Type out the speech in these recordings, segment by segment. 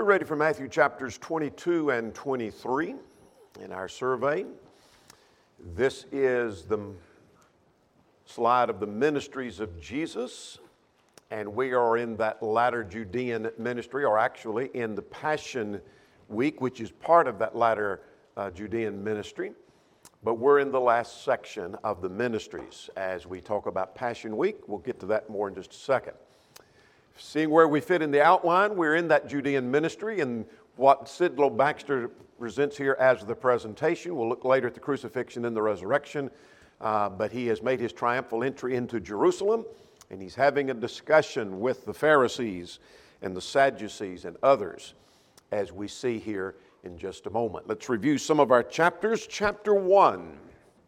ready for Matthew chapters 22 and 23 in our survey. This is the slide of the ministries of Jesus, and we are in that latter Judean ministry, or actually in the Passion Week, which is part of that latter Judean ministry. But we're in the last section of the ministries as we talk about Passion Week. We'll get to that more in just a second. Seeing where we fit in the outline, we're in that Judean ministry, and what Sidlow Baxter presents here as the presentation. We'll look later at the crucifixion and the resurrection, but he has made his triumphal entry into Jerusalem, and he's having a discussion with the Pharisees and the Sadducees and others, as we see here in just a moment. Let's review some of our chapters. Chapter 1.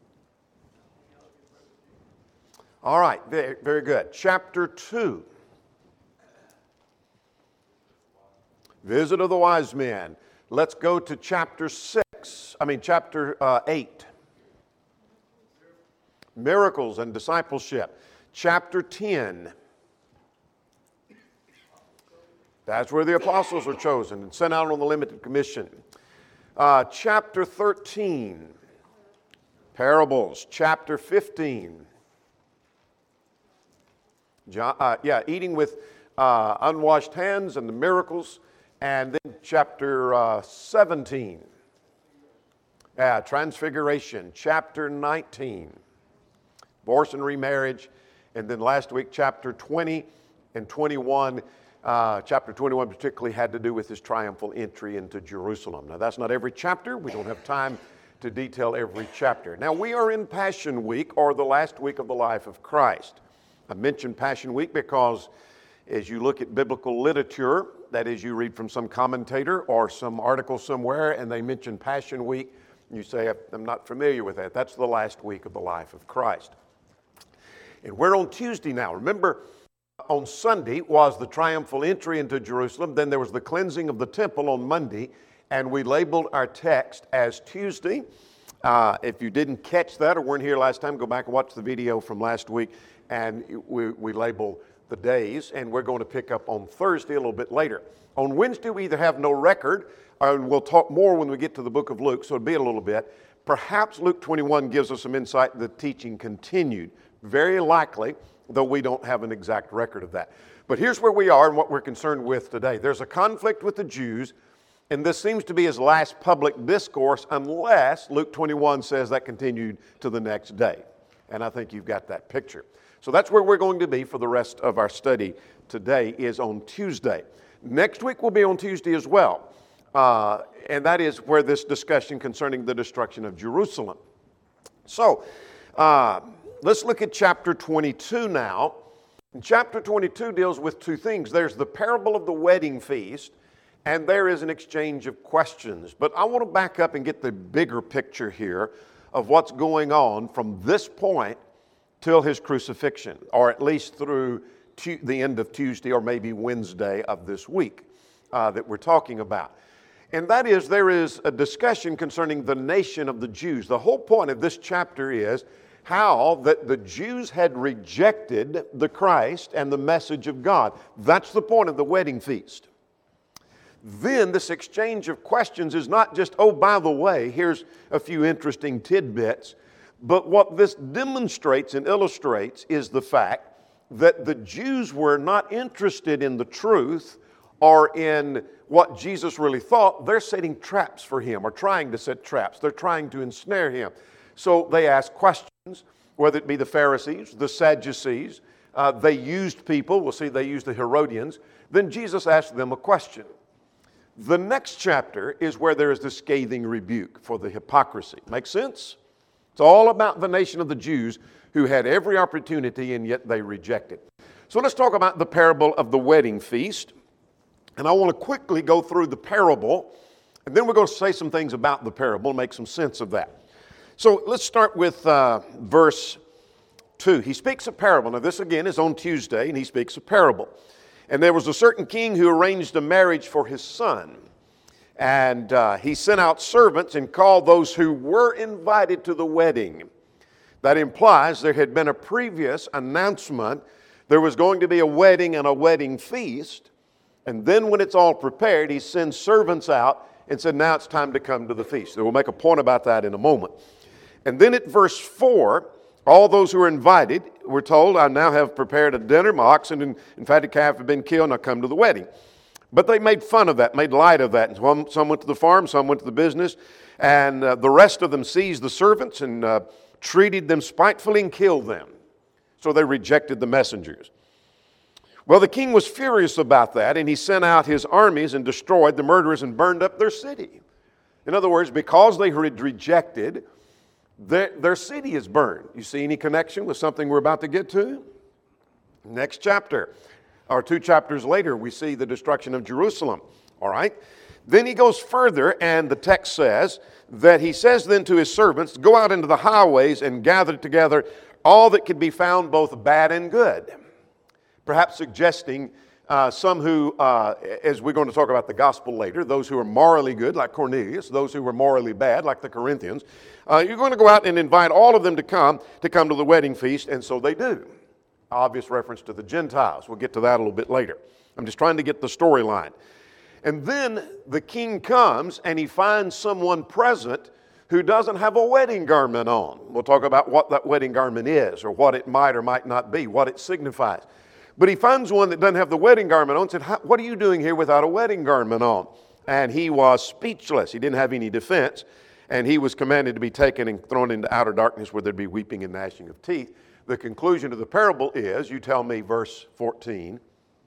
All right, very good. Chapter 2. Visit of the wise men. Let's go to chapter 8. Miracles and discipleship. Chapter 10. That's where the apostles are chosen and sent out on the limited commission. Chapter 13. Parables. Chapter 15. Eating with unwashed hands and the miracles. And then chapter 17, Transfiguration. Chapter 19, abortion, remarriage. And then last week, chapter 20 and 21. Chapter 21 particularly had to do with his triumphal entry into Jerusalem. Now, that's not every chapter. We don't have time to detail every chapter. Now, we are in Passion Week, or the last week of the life of Christ. I mentioned Passion Week because as you look at biblical literature, that is, you read from some commentator or some article somewhere and they mention Passion Week, you say, I'm not familiar with that. That's the last week of the life of Christ. And we're on Tuesday now. Remember, on Sunday was the triumphal entry into Jerusalem. Then there was the cleansing of the temple on Monday, and we labeled our text as Tuesday. If you didn't catch that or weren't here last time, go back and watch the video from last week, and we label the days, and we're going to pick up on Thursday a little bit later. On Wednesday, we either have no record, and we'll talk more when we get to the book of Luke, so it'll be a little bit. Perhaps Luke 21 gives us some insight the teaching continued. Very likely, though we don't have an exact record of that. But here's where we are and what we're concerned with today. There's a conflict with the Jews, and this seems to be his last public discourse unless Luke 21 says that continued to the next day. And I think you've got that picture. So that's where we're going to be for the rest of our study today, is on Tuesday. Next week will be on Tuesday as well. And that is where this discussion concerning the destruction of Jerusalem. So let's look at chapter 22 now. And chapter 22 deals with two things. There's the parable of the wedding feast, and there is an exchange of questions. But I want to back up and get the bigger picture here of what's going on from this point till his crucifixion, or at least through the end of Tuesday or maybe Wednesday of this week that we're talking about. And that is, there is a discussion concerning the nation of the Jews. The whole point of this chapter is how that the Jews had rejected the Christ and the message of God. That's the point of the wedding feast. Then this exchange of questions is not just, oh, by the way, here's a few interesting tidbits. But what this demonstrates and illustrates is the fact that the Jews were not interested in the truth or in what Jesus really thought. They're setting traps for him, or trying to set traps. They're trying to ensnare him. So they ask questions, whether it be the Pharisees, the Sadducees. They used people. We'll see they used the Herodians. Then Jesus asked them a question. The next chapter is where there is the scathing rebuke for the hypocrisy. Make sense? It's all about the nation of the Jews who had every opportunity and yet they rejected. So let's talk about the parable of the wedding feast. And I want to quickly go through the parable, and then we're going to say some things about the parable and make some sense of that. So let's start with verse 2. He speaks a parable. Now this again is on Tuesday, and he speaks a parable. And there was a certain king who arranged a marriage for his son. And he sent out servants and called those who were invited to the wedding. That implies there had been a previous announcement. There was going to be a wedding and a wedding feast. And then when it's all prepared, he sends servants out and said, now it's time to come to the feast. So we'll make a point about that in a moment. And then at verse 4, all those who are invited were told, I now have prepared a dinner. My oxen and fatted calf have been killed, and I come to the wedding. But they made fun of that, made light of that. And some went to the farm, some went to the business. And the rest of them seized the servants and treated them spitefully and killed them. So they rejected the messengers. Well, the king was furious about that, and he sent out his armies and destroyed the murderers and burned up their city. In other words, because they had rejected, their city is burned. You see any connection with something we're about to get to? Next chapter, or 2 chapters later, we see the destruction of Jerusalem. All right? Then he goes further, and the text says that he says then to his servants, go out into the highways and gather together all that could be found, both bad and good. Perhaps suggesting some who, as we're going to talk about the gospel later, those who are morally good, like Cornelius, those who were morally bad, like the Corinthians, you're going to go out and invite all of them to come to the wedding feast, and so they do. Obvious reference to the Gentiles. We'll get to that a little bit later. I'm just trying to get the storyline. And then the king comes and he finds someone present who doesn't have a wedding garment on. We'll talk about what that wedding garment is, or what it might or might not be, what it signifies. But he finds one that doesn't have the wedding garment on and said, what are you doing here without a wedding garment on? And he was speechless. He didn't have any defense. And he was commanded to be taken and thrown into outer darkness where there'd be weeping and gnashing of teeth. The conclusion of the parable is, you tell me, verse 14.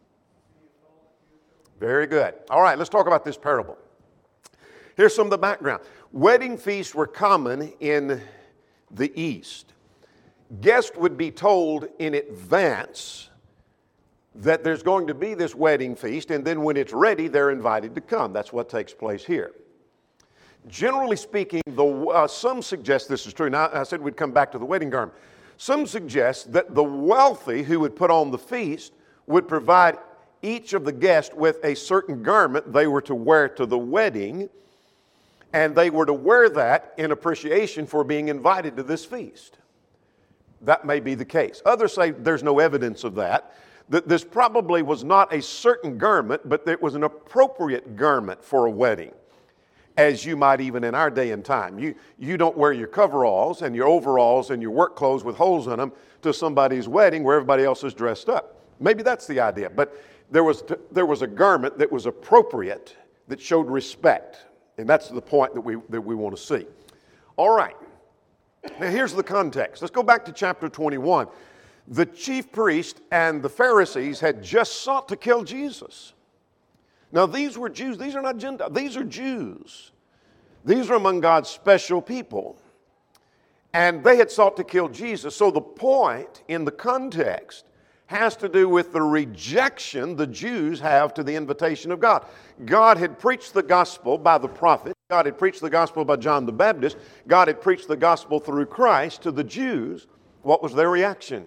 Very good. All right, let's talk about this parable. Here's some of the background. Wedding feasts were common in the East. Guests would be told in advance that there's going to be this wedding feast, and then when it's ready, they're invited to come. That's what takes place here. Generally speaking, some suggest this is true. Now, I said we'd come back to the wedding garment. Some suggest that the wealthy who would put on the feast would provide each of the guests with a certain garment they were to wear to the wedding, and they were to wear that in appreciation for being invited to this feast. That may be the case. Others say there's no evidence of that. That this probably was not a certain garment, but it was an appropriate garment for a wedding. As you might even in our day and time. You don't wear your coveralls and your overalls and your work clothes with holes in them to somebody's wedding where everybody else is dressed up. Maybe that's the idea. But there was a garment that was appropriate, that showed respect. And that's the point that we want to see. All right. Now here's the context. Let's go back to chapter 21. The chief priest and the Pharisees had just sought to kill Jesus. Now these were Jews. These are not Gentiles. These are Jews. These are among God's special people. And they had sought to kill Jesus. So the point in the context has to do with the rejection the Jews have to the invitation of God. God had preached the gospel by the prophet. God had preached the gospel by John the Baptist. God had preached the gospel through Christ to the Jews. What was their reaction?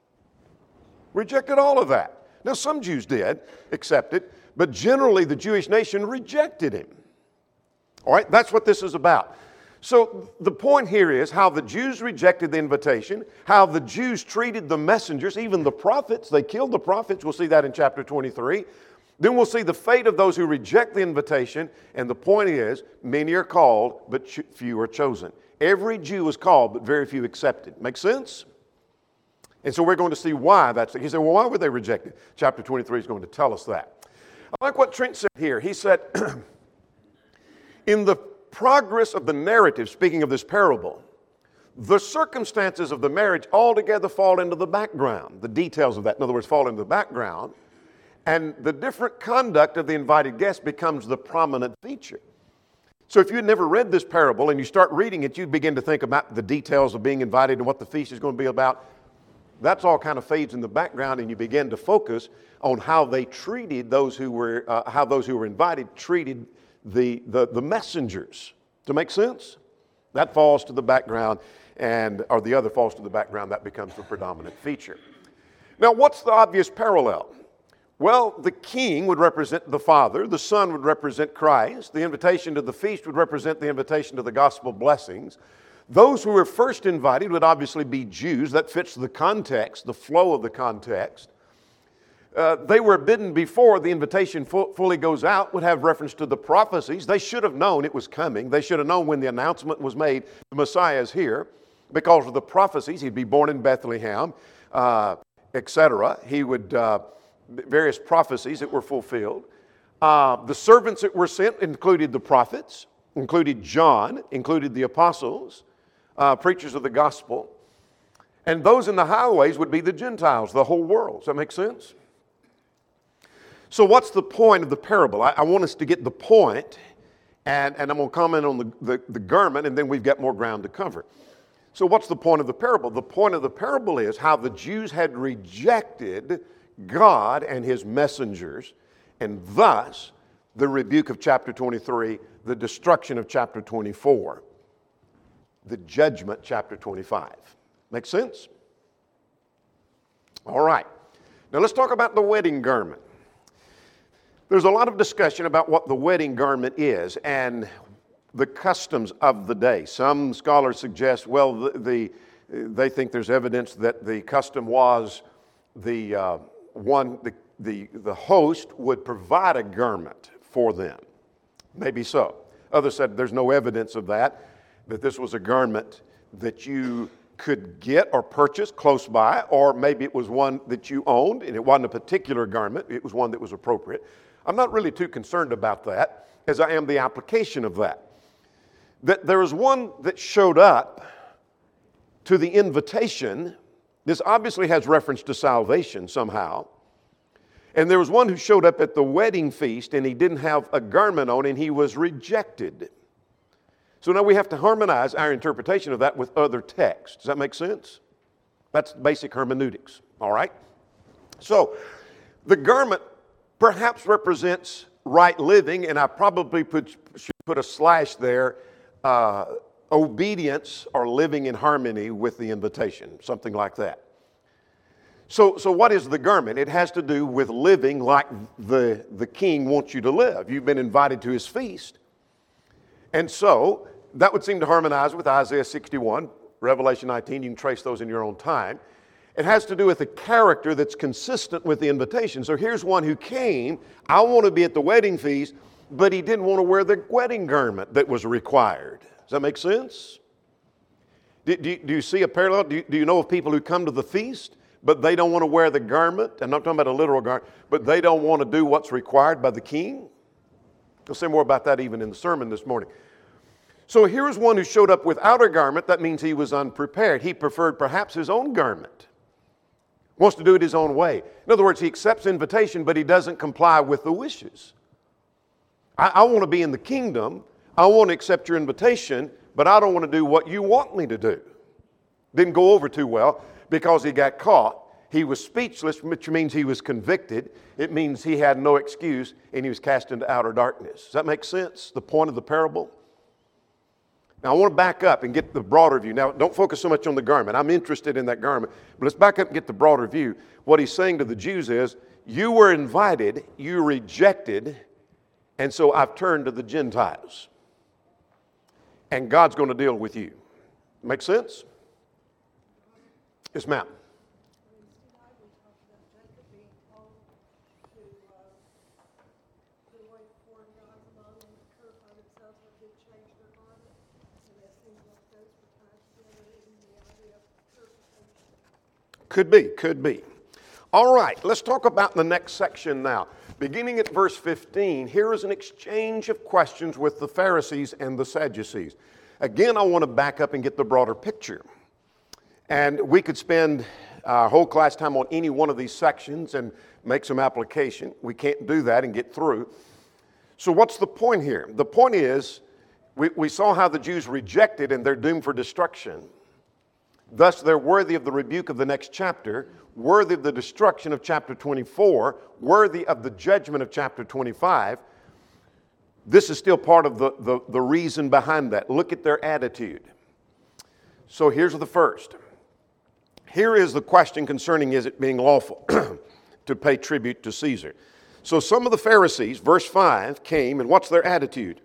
Rejected all of that. Now some Jews did accept it, but generally the Jewish nation rejected him. All right, that's what this is about. So the point here is how the Jews rejected the invitation, how the Jews treated the messengers, even the prophets. They killed the prophets. We'll see that in chapter 23. Then we'll see the fate of those who reject the invitation. And the point is, many are called, but few are chosen. Every Jew was called, but very few accepted. Make sense? And so we're going to see why that's. He said, well, why were they rejected? Chapter 23 is going to tell us that. I like what Trent said here. He said, in the progress of the narrative, speaking of this parable, the circumstances of the marriage altogether fall into the background. The details of that, in other words, fall into the background. And the different conduct of the invited guest becomes the prominent feature. So if you had never read this parable and you start reading it, you begin to think about the details of being invited and what the feast is going to be about. That's all kind of fades in the background, and you begin to focus on how they treated those who were, how those who were invited treated the messengers. To make sense? That falls to the background, or the other falls to the background. That becomes the predominant feature. Now, what's the obvious parallel? Well, the king would represent the Father, the Son would represent Christ, the invitation to the feast would represent the invitation to the gospel blessings. Those who were first invited would obviously be Jews. That fits the context, the flow of the context. They were bidden before the invitation fully goes out, would have reference to the prophecies. They should have known it was coming. They should have known when the announcement was made, the Messiah is here, because of the prophecies. He'd be born in Bethlehem, etc. He would, various prophecies that were fulfilled. The servants that were sent included the prophets, included John, included the apostles, preachers of the gospel. And those in the highways would be the Gentiles, the whole world. Does that make sense? So what's the point of the parable? I want us to get the point, and I'm going to comment on the garment, and then we've got more ground to cover. So what's the point of the parable? The point of the parable is how the Jews had rejected God and His messengers, and thus the rebuke of chapter 23, the destruction of chapter 24, the judgment chapter 25. Make sense? All right. Now let's talk about the wedding garment. There's a lot of discussion about what the wedding garment is and the customs of the day. Some scholars suggest, well, they think there's evidence that the custom was the host would provide a garment for them. Maybe so. Others said there's no evidence of that this was a garment that you could get or purchase close by, or maybe it was one that you owned and it wasn't a particular garment, it was one that was appropriate. I'm not really too concerned about that as I am the application of that. That there was one that showed up to the invitation. This obviously has reference to salvation somehow. And there was one who showed up at the wedding feast and he didn't have a garment on and he was rejected. So now we have to harmonize our interpretation of that with other texts. Does that make sense? That's basic hermeneutics, all right? So the garment perhaps represents right living, and I probably should put a slash there, obedience or living in harmony with the invitation, something like that. So what is the garment? It has to do with living like the king wants you to live. You've been invited to his feast. And so that would seem to harmonize with Isaiah 61, Revelation 19. You can trace those in your own time. It has to do with a character that's consistent with the invitation. So here's one who came, I want to be at the wedding feast, but he didn't want to wear the wedding garment that was required. Does that make sense? Do you see a parallel? Do you know of people who come to the feast, but they don't want to wear the garment? I'm not talking about a literal garment, but they don't want to do what's required by the king? We'll say more about that even in the sermon this morning. So here's one who showed up without a garment. That means he was unprepared. He preferred perhaps his own garment. Wants to do it his own way. In other words, he accepts invitation, but he doesn't comply with the wishes. I want to be in the kingdom. I want to accept your invitation, but I don't want to do what you want me to do. Didn't go over too well because he got caught. He was speechless, which means he was convicted. It means he had no excuse, and he was cast into outer darkness. Does that make sense? The point of the parable? Now, I want to back up and get the broader view. Now, don't focus so much on the garment. I'm interested in that garment. But let's back up and get the broader view. What he's saying to the Jews is, you were invited, you rejected, and so I've turned to the Gentiles. And God's going to deal with you. Make sense? Yes, ma'am. Could be. All right, let's talk about the next section now. Beginning at verse 15, here is an exchange of questions with the Pharisees and the Sadducees. Again, I want to back up and get the broader picture. And we could spend our whole class time on any one of these sections and make some application. We can't do that and get through. So what's the point here? The point is, we saw how the Jews rejected and they're doomed for destruction. Thus, they're worthy of the rebuke of the next chapter, worthy of the destruction of chapter 24, worthy of the judgment of chapter 25. This is still part of the reason behind that. Look at their attitude. So here's the first. Here is the question concerning is it being lawful to pay tribute to Caesar. So some of the Pharisees, verse 5, came, and what's their attitude?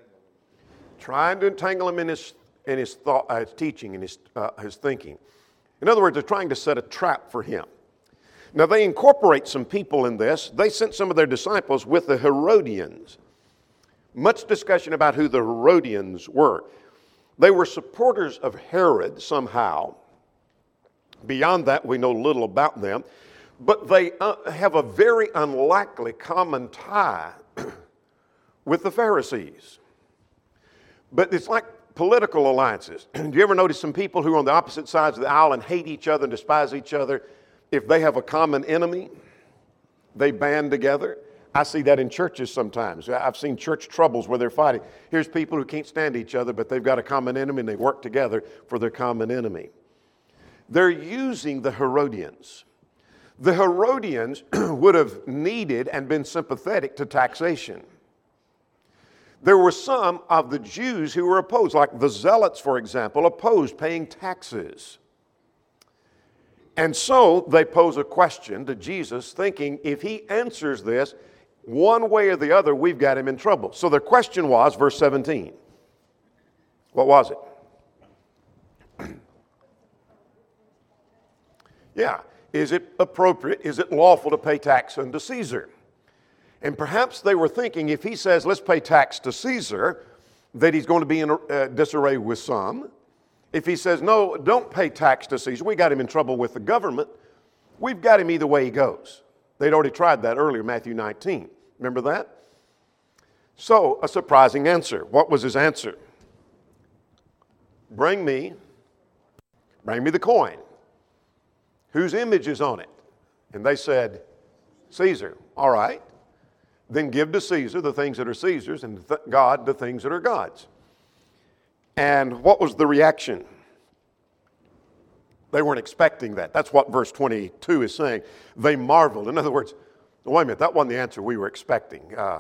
Trying to entangle him in his thought, his teaching, and his thinking. In other words, they're trying to set a trap for him. Now, they incorporate some people in this. They sent some of their disciples with the Herodians. Much discussion about who the Herodians were. They were supporters of Herod somehow. Beyond that, we know little about them. But they have a very unlikely common tie with the Pharisees. But it's like political alliances. Do you ever notice some people who are on the opposite sides of the aisle and hate each other and despise each other? If they have a common enemy, they band together. I see that in churches sometimes. I've seen church troubles where they're fighting. Here's people who can't stand each other, but they've got a common enemy and they work together for their common enemy. They're using the Herodians. The Herodians would have needed and been sympathetic to taxation. There were some of the Jews who were opposed, like the Zealots, for example, opposed paying taxes. And so they pose a question to Jesus, thinking if he answers this, one way or the other, we've got him in trouble. So their question was, verse 17. What was it? Yeah. Is it appropriate? Is it lawful to pay tax unto Caesar? And perhaps they were thinking if he says, let's pay tax to Caesar, that he's going to be in disarray with some. If he says, no, don't pay tax to Caesar, we got him in trouble with the government. We've got him either way he goes. They'd already tried that earlier, Matthew 19. Remember that? So, a surprising answer. What was his answer? Bring me the coin. Whose image is on it? And they said, Caesar. All right. Then give to Caesar the things that are Caesar's and God the things that are God's. And what was the reaction? They weren't expecting that. That's what verse 22 is saying. They marveled. In other words, wait a minute, that wasn't the answer we were expecting.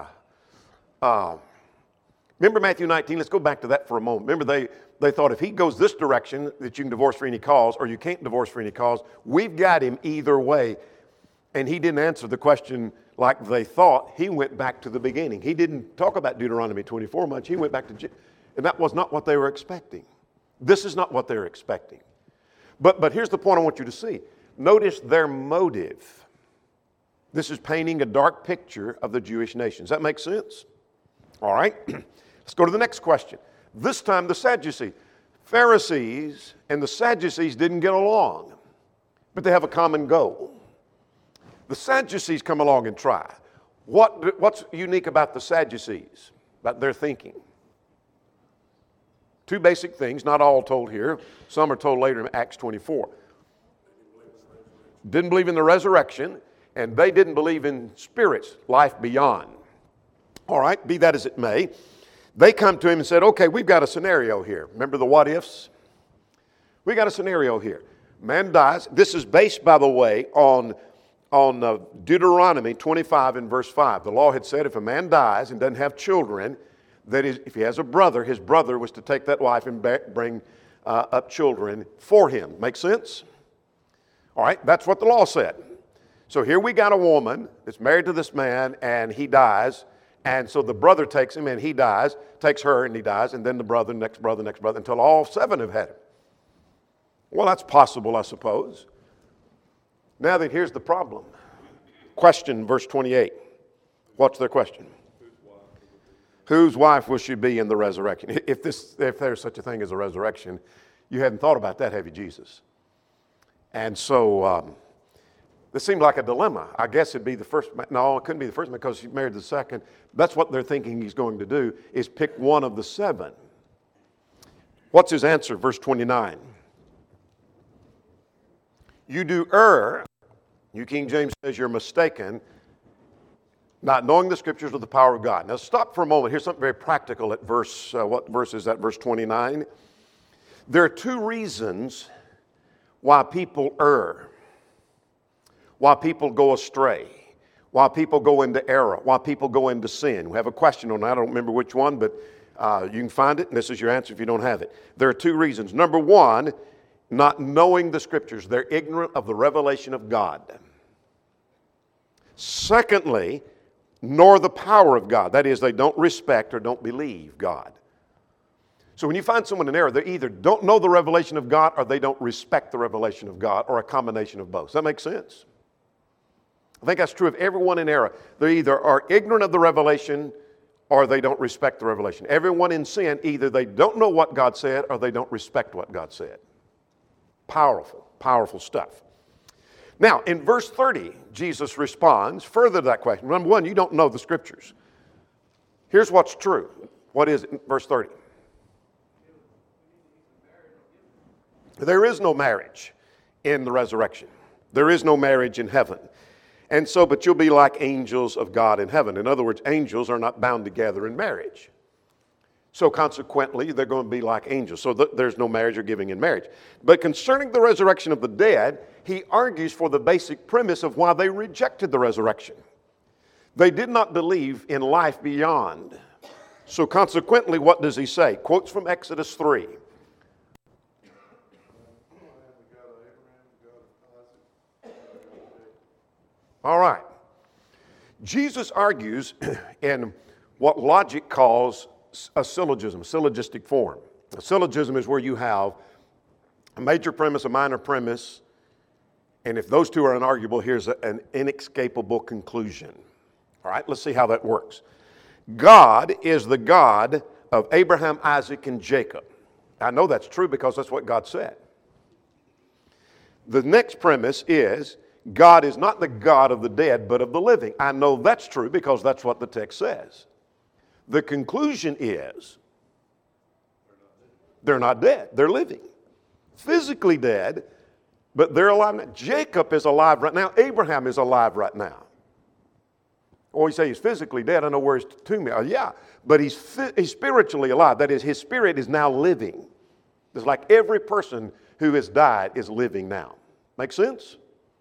Remember Matthew 19? Let's go back to that for a moment. Remember they thought if he goes this direction, that you can divorce for any cause, or you can't divorce for any cause. We've got him either way. And he didn't answer the question like they thought. He went back to the beginning. He didn't talk about Deuteronomy 24 much. He went back to, and that was not what they were expecting. This is not what they're expecting. But here's the point I want you to see. Notice their motive. This is painting a dark picture of the Jewish nation. Does that make sense? All right. Let's go to the next question. This time the Sadducees. Pharisees and the Sadducees didn't get along, but they have a common goal. The Sadducees come along and try. What's unique about the Sadducees, about their thinking? Two basic things, not all told here. Some are told later in Acts 24. Didn't believe in the resurrection, and they didn't believe in spirits, life beyond. All right, be that as it may. They come to him and said, okay, we've got a scenario here. Remember the what ifs? We got a scenario here. Man dies. This is based, by the way, on Deuteronomy 25 and verse 5. The law had said if a man dies and doesn't have children, that is, if he has a brother, his brother was to take that wife and bring up children for him. Make sense? All right, that's what the law said. So here we got a woman that's married to this man and he dies. And so the brother takes him and he dies, takes her and he dies, and then the brother, next brother, until all seven have had him. Well, that's possible, I suppose. Now then, here's the problem. Question, verse 28. What's their question? Whose wife will she be in the resurrection? If there's such a thing as a resurrection, you hadn't thought about that, have you, Jesus? And so this seemed like a dilemma. I guess it'd be the first man. No, it couldn't be the first man because he married the second. That's what they're thinking he's going to do, is pick one of the seven. What's his answer? Verse 29. You do err. New King James says you're mistaken, not knowing the Scriptures with the power of God. Now stop for a moment. Here's something very practical at what verse is that? Verse 29. There are two reasons why people err, why people go astray, why people go into error, why people go into sin. We have a question on that. I don't remember which one, but you can find it, and this is your answer if you don't have it. There are two reasons. Number one, not knowing the Scriptures. They're ignorant of the revelation of God. Secondly, nor the power of God. That is, they don't respect or don't believe God. So when you find someone in error, they either don't know the revelation of God or they don't respect the revelation of God, or a combination of both. Does that make sense? I think that's true of everyone in error. They either are ignorant of the revelation or they don't respect the revelation. Everyone in sin, either they don't know what God said or they don't respect what God said. Powerful, powerful stuff. Now, in verse 30, Jesus responds further to that question. Number one, you don't know the Scriptures. Here's what's true. What is it in verse 30? There is no marriage in the resurrection. There is no marriage in heaven. And so, but you'll be like angels of God in heaven. In other words, angels are not bound together in marriage. So consequently, they're going to be like angels. So there's no marriage or giving in marriage. But concerning the resurrection of the dead, he argues for the basic premise of why they rejected the resurrection. They did not believe in life beyond. So consequently, what does he say? Quotes from Exodus 3. All right. Jesus argues in what logic calls a syllogism, syllogistic form. A syllogism is where you have a major premise, a minor premise, and if those two are unarguable, here's an inescapable conclusion. All right, let's see how that works. God is the God of Abraham, Isaac, and Jacob. I know that's true because that's what God said. The next premise is God is not the God of the dead, but of the living. I know that's true because that's what the text says. The conclusion is they're not dead. They're living. Physically dead, but they're alive now. Jacob is alive right now. Abraham is alive right now. Or you say he's physically dead. I know where his tomb is. Yeah, but he's spiritually alive. That is, his spirit is now living. It's like every person who has died is living now. Make sense?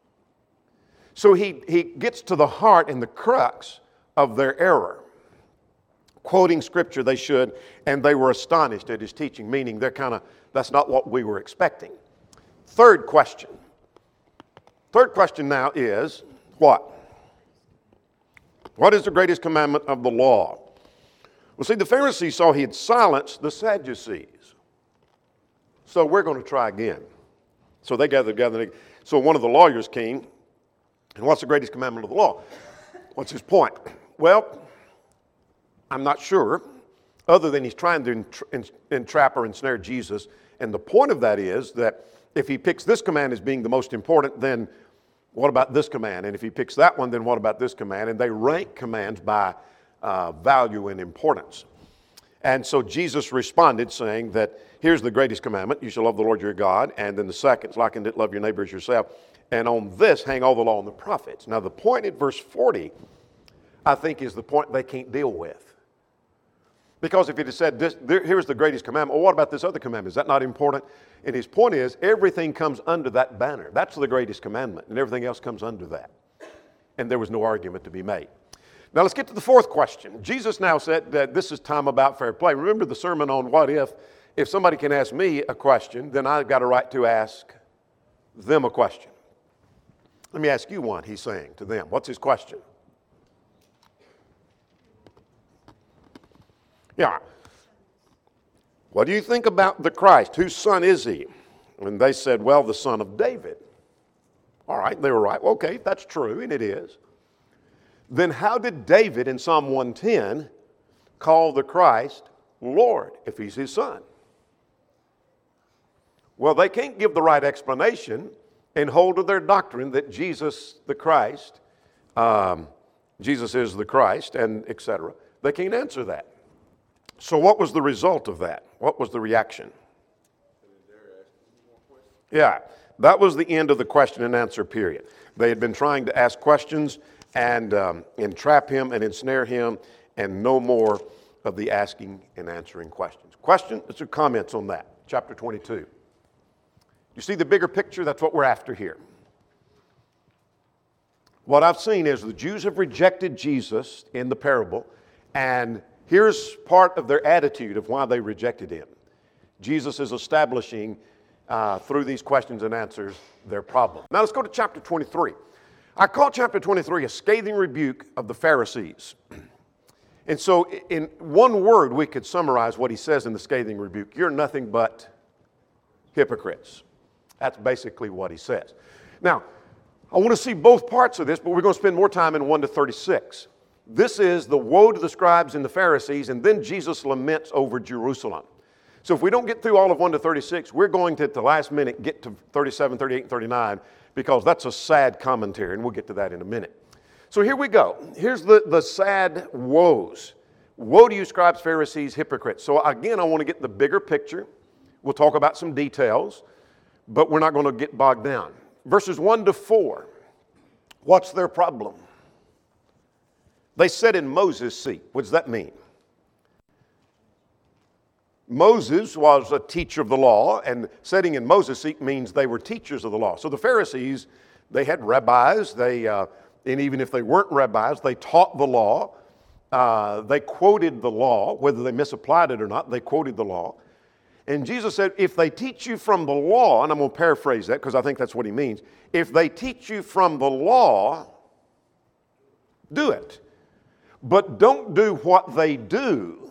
So he gets to the heart and the crux of their error. Quoting scripture, they should, and they were astonished at his teaching, meaning that's not what we were expecting. Third question. Third question now is, what? What is the greatest commandment of the law? Well, see, the Pharisees saw he had silenced the Sadducees. So we're going to try again. So they gathered together. So one of the lawyers came. And what's the greatest commandment of the law? What's his point? Well, I'm not sure, other than he's trying to entrap or ensnare Jesus. And the point of that is that if he picks this command as being the most important, then what about this command? And if he picks that one, then what about this command? And they rank commands by value and importance. And so Jesus responded saying that here's the greatest commandment, you shall love the Lord your God. And then the second is like unto love your neighbor as yourself. And on this hang all the law and the prophets. Now the point at verse 40, I think, is the point they can't deal with. Because if it had said, here's the greatest commandment, well, what about this other commandment? Is that not important? And his point is, everything comes under that banner. That's the greatest commandment, and everything else comes under that. And there was no argument to be made. Now let's get to the fourth question. Jesus now said that this is time about fair play. Remember the sermon on what if somebody can ask me a question, then I've got a right to ask them a question. Let me ask you one, he's saying to them. What's his question? Yeah. What do you think about the Christ? Whose son is he? And they said, well, the son of David. All right, they were right. Well, okay, if that's true, and it is. Then how did David in Psalm 110 call the Christ Lord if he's his son? Well, they can't give the right explanation and hold to their doctrine that Jesus the Christ, Jesus is the Christ, and etc. They can't answer that. So what was the result of that? What was the reaction? Yeah, that was the end of the question and answer period. They had been trying to ask questions and entrap him and ensnare him, and no more of the asking and answering questions. Questions or comments on that? Chapter 22. You see the bigger picture? That's what we're after here. What I've seen is the Jews have rejected Jesus in the parable, and here's part of their attitude of why they rejected him. Jesus is establishing through these questions and answers their problem. Now let's go to chapter 23. I call chapter 23 a scathing rebuke of the Pharisees. And so in one word, we could summarize what he says in the scathing rebuke. You're nothing but hypocrites. That's basically what he says. Now, I want to see both parts of this, but we're going to spend more time in 1 to 36. This is the woe to the scribes and the Pharisees, and then Jesus laments over Jerusalem. So if we don't get through all of 1 to 36, we're going to, at the last minute, get to 37, 38, and 39, because that's a sad commentary, and we'll get to that in a minute. So here we go. Here's the sad woes. Woe to you, scribes, Pharisees, hypocrites. So again, I want to get the bigger picture. We'll talk about some details, but we're not going to get bogged down. Verses 1 to 4. What's their problem? They sit in Moses' seat. What does that mean? Moses was a teacher of the law, and sitting in Moses' seat means they were teachers of the law. So the Pharisees, they had rabbis. And even if they weren't rabbis, they taught the law. They quoted the law, whether they misapplied it or not, they quoted the law. And Jesus said, if they teach you from the law, and I'm going to paraphrase that because I think that's what he means. If they teach you from the law, do it. But don't do what they do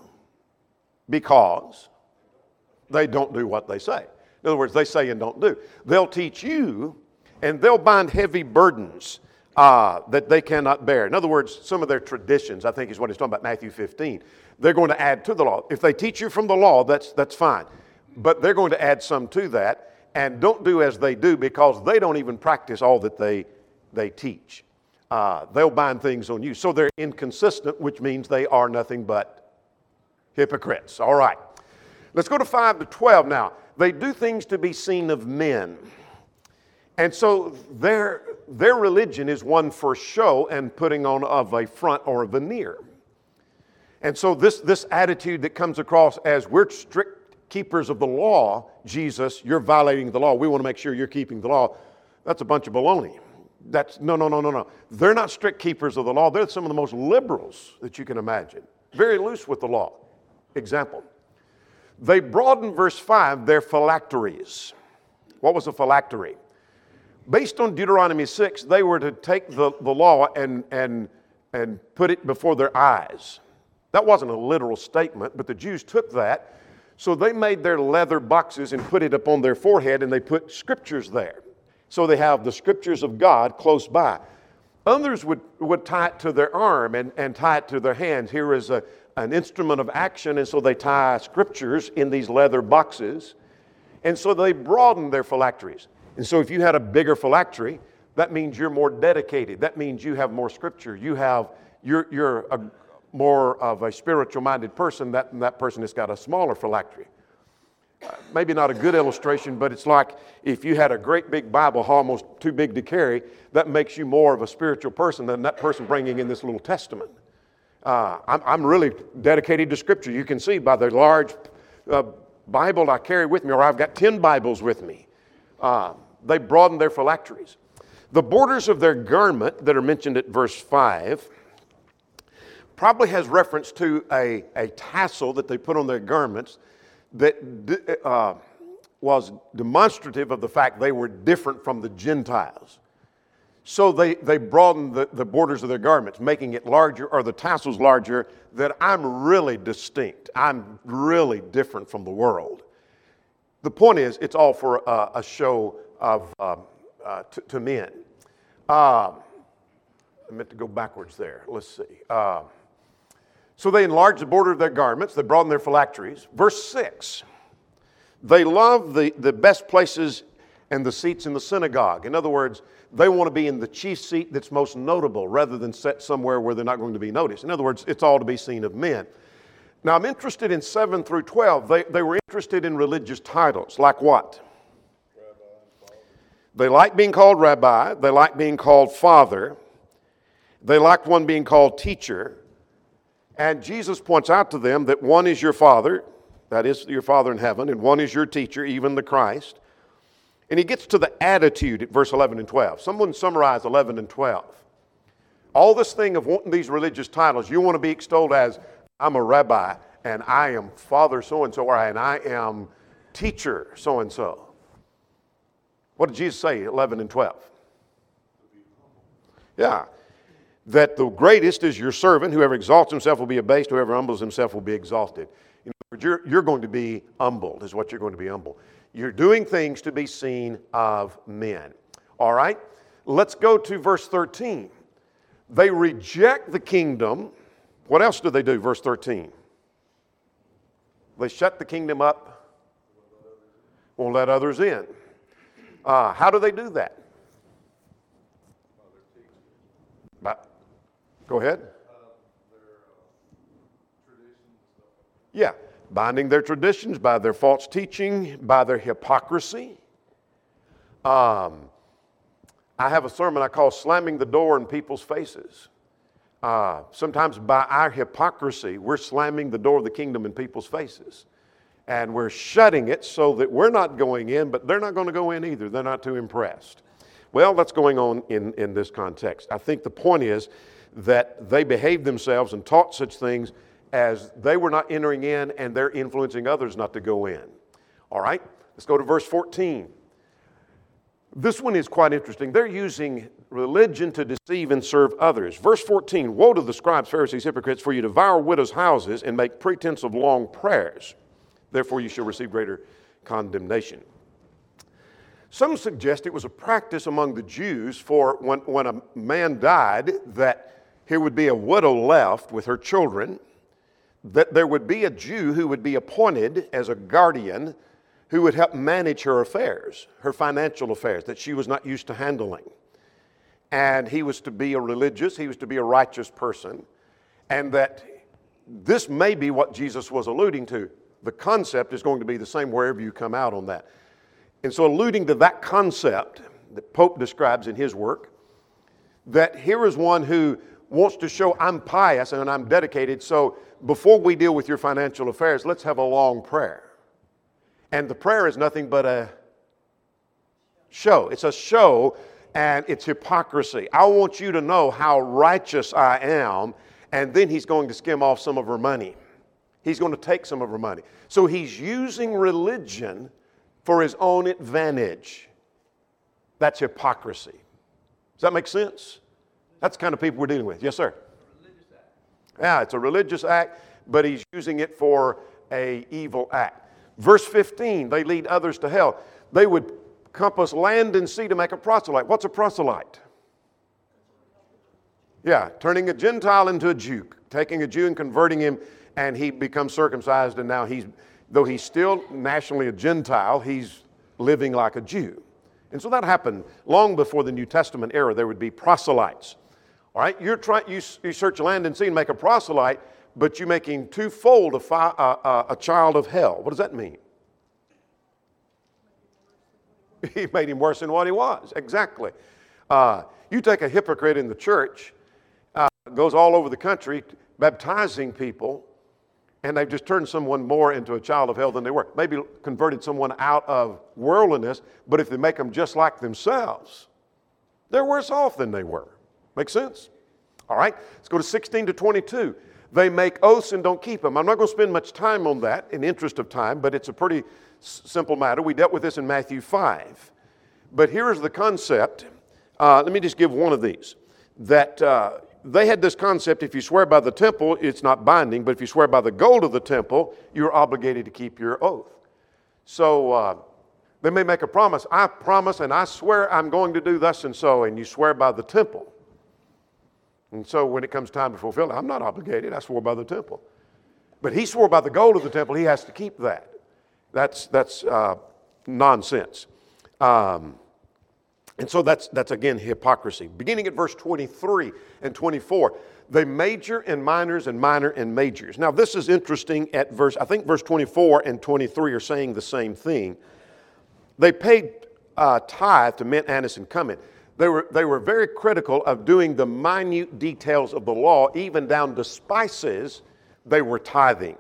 because they don't do what they say. In other words, they say and don't do. They'll teach you and they'll bind heavy burdens that they cannot bear. In other words, some of their traditions, I think is what he's talking about, Matthew 15. They're going to add to the law. If they teach you from the law, that's fine. But they're going to add some to that, and don't do as they do because they don't even practice all that they teach. They'll bind things on you. So they're inconsistent, which means they are nothing but hypocrites. All right. Let's go to 5 to 12 now. They do things to be seen of men. And so their religion is one for show and putting on of a front or a veneer. And so this attitude that comes across as we're strict keepers of the law, Jesus, you're violating the law. We want to make sure you're keeping the law. That's a bunch of baloney. No. They're not strict keepers of the law. They're some of the most liberals that you can imagine. Very loose with the law. Example. They broaden, verse 5, their phylacteries. What was a phylactery? Based on Deuteronomy 6, they were to take the law and put it before their eyes. That wasn't a literal statement, but the Jews took that. So they made their leather boxes and put it upon their forehead, and they put scriptures there. So they have the scriptures of God close by. Others would tie it to their arm and tie it to their hands. Here is an instrument of action, and so they tie scriptures in these leather boxes. And so they broaden their phylacteries. And so if you had a bigger phylactery, that means you're more dedicated. That means you have more scripture. You're a more of a spiritual-minded person. That person has got a smaller phylactery. Maybe not a good illustration, but it's like if you had a great big Bible almost too big to carry, that makes you more of a spiritual person than that person bringing in this little testament. I'm really dedicated to Scripture. You can see by the large Bible I carry with me, or I've got 10 Bibles with me. They broaden their phylacteries. The borders of their garment that are mentioned at verse 5 probably has reference to a tassel that they put on their garments that was demonstrative of the fact they were different from the Gentiles. So they broadened the borders of their garments, making it larger, or the tassels larger, that I'm really distinct. I'm really different from the world. The point is, it's all for a show of to men. I meant to go backwards there. Let's see. So they enlarge the border of their garments. They broaden their phylacteries. Verse 6, they love the best places and the seats in the synagogue. In other words, they want to be in the chief seat that's most notable rather than set somewhere where they're not going to be noticed. In other words, it's all to be seen of men. Now, I'm interested in 7 through 12. They were interested in religious titles. Like what? They like being called rabbi. They like being called father. They like one being called teacher. And Jesus points out to them that one is your father, that is your Father in heaven, and one is your teacher, even the Christ. And he gets to the attitude at verse 11 and 12. Someone summarize 11 and 12. All this thing of wanting these religious titles, you want to be extolled as, I'm a rabbi, and I am Father so-and-so, and I am teacher so-and-so. What did Jesus say, 11 and 12? Yeah. that the greatest is your servant. Whoever exalts himself will be abased. Whoever humbles himself will be exalted. In other words, you're going to be humbled, is what you're going to be humbled. You're doing things to be seen of men. All right? Let's go to verse 13. They reject the kingdom. What else do they do? Verse 13. They shut the kingdom up, won't let others in. How do they do that? Go ahead. Yeah, binding their traditions by their false teaching, by their hypocrisy. I have a sermon I call Slamming the Door in People's Faces. Sometimes by our hypocrisy, we're slamming the door of the kingdom in people's faces. And we're shutting it so that we're not going in, but they're not going to go in either. They're not too impressed. Well, that's going on in this context. I think the point is that they behaved themselves and taught such things as they were not entering in and they're influencing others not to go in. All right, let's go to verse 14. This one is quite interesting. They're using religion to deceive and serve others. Verse 14, woe to the scribes, Pharisees, hypocrites, for you devour widows' houses and make pretense of long prayers. Therefore you shall receive greater condemnation. Some suggest it was a practice among the Jews for when a man died that here would be a widow left with her children, that there would be a Jew who would be appointed as a guardian who would help manage her affairs, her financial affairs, that she was not used to handling. And he was to be a religious, he was to be a righteous person, and that this may be what Jesus was alluding to. The concept is going to be the same wherever you come out on that. And so alluding to that concept that Pope describes in his work, that here is one who wants to show I'm pious and I'm dedicated, so before we deal with your financial affairs, let's have a long prayer. And the prayer is nothing but a show. It's a show and it's hypocrisy. I want you to know how righteous I am, and then he's going to skim off some of her money. He's going to take some of her money. So he's using religion for his own advantage. That's hypocrisy. Does that make sense? That's the kind of people we're dealing with. Yes, sir? Yeah, it's a religious act, but he's using it for an evil act. Verse 15, they lead others to hell. They would compass land and sea to make a proselyte. What's a proselyte? Yeah, turning a Gentile into a Jew, taking a Jew and converting him, and he becomes circumcised, and now though he's still nationally a Gentile, he's living like a Jew. And so that happened long before the New Testament era. There would be proselytes. All right, you search land and sea and make a proselyte, but you make him twofold a child of hell. What does that mean? He made him worse than what he was. Exactly. You take a hypocrite in the church, goes all over the country baptizing people, and they've just turned someone more into a child of hell than they were. Maybe converted someone out of worldliness, but if they make them just like themselves, they're worse off than they were. Make sense? All right, let's go to 16 to 22. They make oaths and don't keep them. I'm not going to spend much time on that in the interest of time, but it's a pretty simple matter. We dealt with this in Matthew 5. But here is the concept. Let me just give one of these. That they had this concept, if you swear by the temple, it's not binding, but if you swear by the gold of the temple, you're obligated to keep your oath. So they may make a promise. I promise and I swear I'm going to do thus and so, and you swear by the temple. And so when it comes time to fulfill it, I'm not obligated. I swore by the temple. But he swore by the gold of the temple. He has to keep that. That's nonsense. And so that's again hypocrisy. Beginning at verse 23 and 24, they major in minors and minor in majors. Now this is interesting at verse 24 and 23 are saying the same thing. They paid tithe to mint, anise, and cumin. They were very critical of doing the minute details of the law, even down to spices. They were tithing.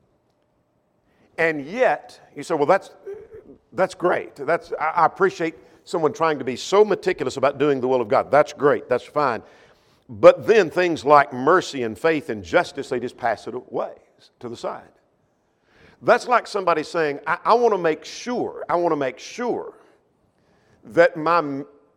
And yet, you say, well, that's great. I appreciate someone trying to be so meticulous about doing the will of God. That's great. That's fine. But then things like mercy and faith and justice, they just pass it away to the side. That's like somebody saying, I want to make sure that my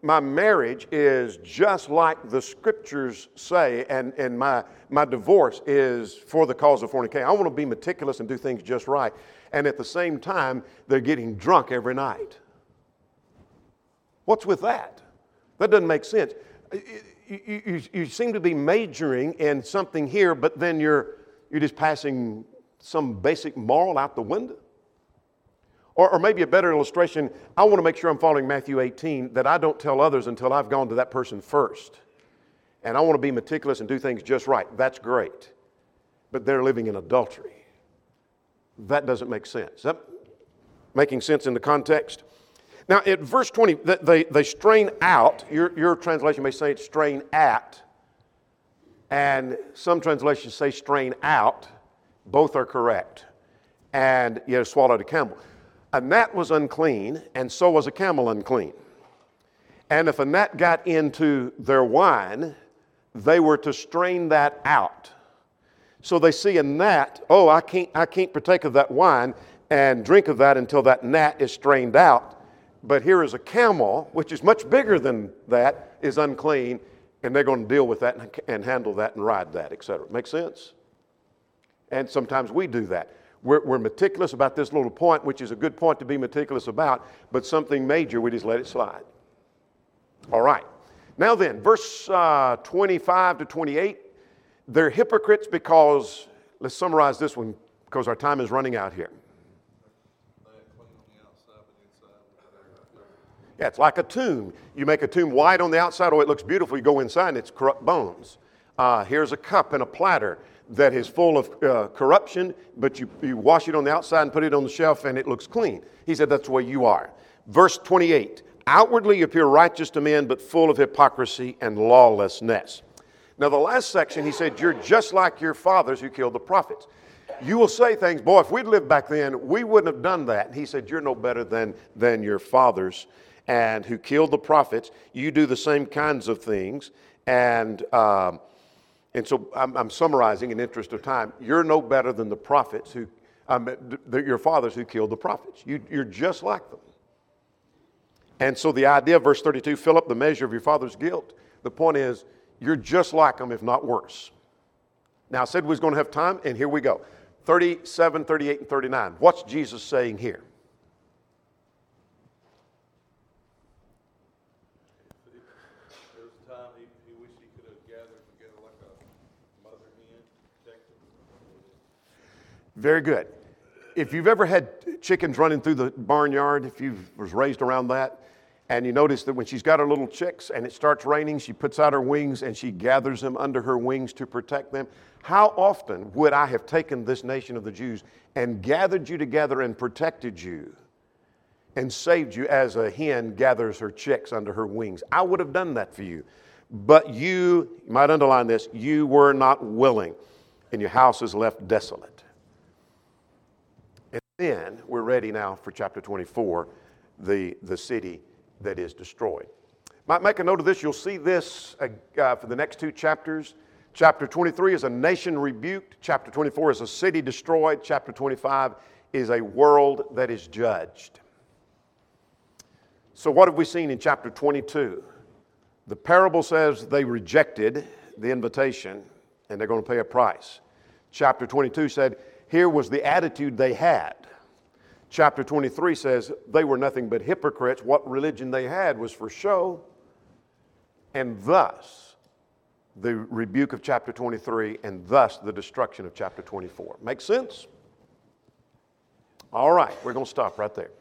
my marriage is just like the scriptures say, and my divorce is for the cause of fornication. I want to be meticulous and do things just right. And at the same time, they're getting drunk every night. What's with that? That doesn't make sense. You seem to be majoring in something here, but then you're just passing some basic moral out the window. Or maybe a better illustration, I want to make sure I'm following Matthew 18, that I don't tell others until I've gone to that person first. And I want to be meticulous and do things just right. That's great. But they're living in adultery. That doesn't make sense. Is that making sense in the context? Now, at verse 20, they strain out. Your translation may say strain at. And some translations say strain out. Both are correct. And you swallowed a camel. A gnat was unclean, and so was a camel unclean. And if a gnat got into their wine, they were to strain that out. So they see a gnat, oh, I can't partake of that wine and drink of that until that gnat is strained out. But here is a camel, which is much bigger than that, is unclean, and they're going to deal with that and handle that and ride that, etc. Make sense? And sometimes we do that. We're meticulous about this little point, which is a good point to be meticulous about, but something major, we just let it slide. All right. Now then, verse 25 to 28, they're hypocrites because, let's summarize this one because our time is running out here. Yeah, it's like a tomb. You make a tomb white on the outside, oh, it looks beautiful. You go inside and it's corrupt bones. Here's a cup and a platter that is full of corruption, but you wash it on the outside and put it on the shelf and it looks clean. He said that's the way you are. Verse 28, outwardly you appear righteous to men, but full of hypocrisy and lawlessness. Now the last section, he said, you're just like your fathers who killed the prophets. You will say things, boy, if we'd lived back then, we wouldn't have done that. And he said, you're no better than your fathers and who killed the prophets. You do the same kinds of things. And so I'm summarizing in interest of time. You're no better than the prophets your fathers who killed the prophets. You're just like them. And so the idea of verse 32, fill up the measure of your father's guilt. The point is, you're just like them, if not worse. Now, I said we was going to have time, and here we go. 37, 38, and 39. What's Jesus saying here? Very good. If you've ever had chickens running through the barnyard, if you was raised around that, and you notice that when she's got her little chicks and it starts raining, she puts out her wings and she gathers them under her wings to protect them. How often would I have taken this nation of the Jews and gathered you together and protected you and saved you as a hen gathers her chicks under her wings? I would have done that for you. But you might underline this, you were not willing, and your house is left desolate. And then we're ready now for chapter 24, the city that is destroyed. Might make a note of this. You'll see this for the next two chapters. Chapter 23 is a nation rebuked. Chapter 24 is a city destroyed. Chapter 25 is a world that is judged. So what have we seen in chapter 22? The parable says they rejected the invitation and they're going to pay a price. Chapter 22 said, here was the attitude they had. Chapter 23 says they were nothing but hypocrites. What religion they had was for show. And thus, the rebuke of chapter 23 and thus the destruction of chapter 24. Make sense? All right, we're going to stop right there.